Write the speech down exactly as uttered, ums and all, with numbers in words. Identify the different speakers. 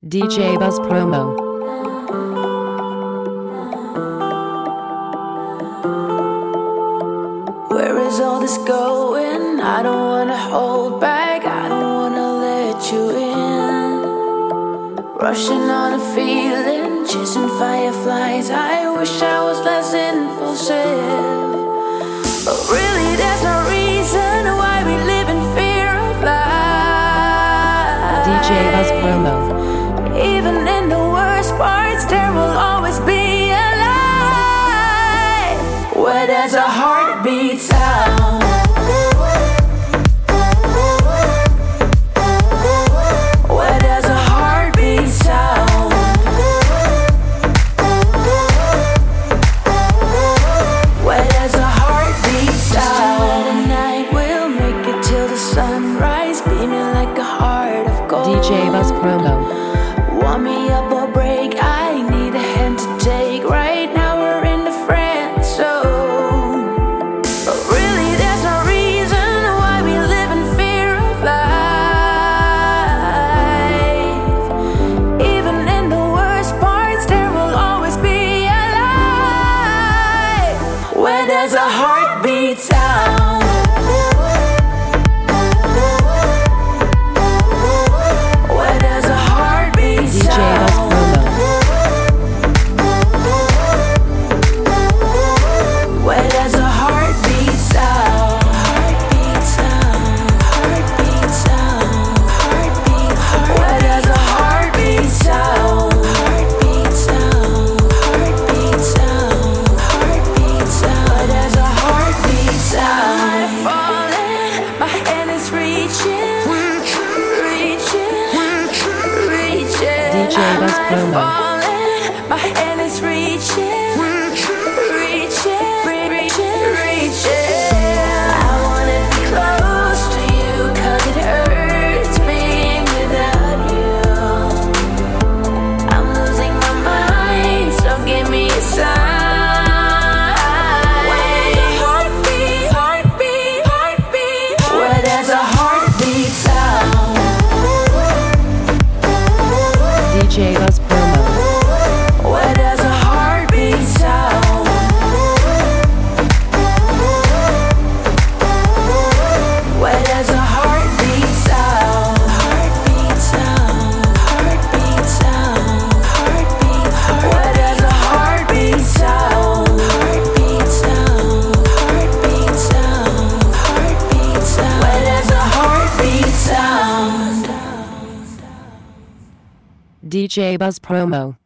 Speaker 1: D J Buzz Promo.
Speaker 2: Where is all this going? I don't wanna hold back, I don't wanna let you in. Rushing on a feeling, chasing fireflies. I wish I was less impulsive, but really there's no reason why we live in fear of life.
Speaker 1: D J Buzz Promo.
Speaker 2: Even in the worst parts, there will always be a light where there's a heartbeat sound. Where there's a heartbeat sound. Where there's a heartbeat sound. At night we'll make it till the sunrise, beaming like a heart of gold.
Speaker 1: D J Buzz Promo.
Speaker 2: Want me up or break, I need a hand to take. Right now we're in the friend zone, but really there's no reason why we live in fear of life. Even in the worst parts, there will always be a light where there's a heartbeat sound. Where there's a heartbeat
Speaker 1: D J Buzz
Speaker 2: sound.
Speaker 1: Promo.
Speaker 2: Where there's a heartbeat sound. Heartbeat sound. Heartbeat sound. Heartbeat. Where there's a heartbeat sound. Heartbeat sound. Heartbeat sound. Heartbeat sound. Where there's a heartbeat sound. I'm falling, my hand is reaching, reaching, reaching.
Speaker 1: D J Buzz
Speaker 2: I'm
Speaker 1: Promo.
Speaker 2: falling, my hand is reaching, reaching, reaching, reaching. I wanna be close to you, 'cause it hurts being without you. I'm losing my mind, so give me a sign. Where's a heartbeat, heartbeat, heartbeat? Where there's a heartbeat sound.
Speaker 1: D J Buzz Promo.
Speaker 2: Where there's a heartbeat sound. Where there's a heartbeat sound. Heartbeat sound. Heartbeat sound. Heartbeat. Where there's a heartbeat sound. Heartbeat sound. Heartbeat sound. Heartbeat sound. Where there's a heartbeat sound.
Speaker 1: D J Buzz Promo.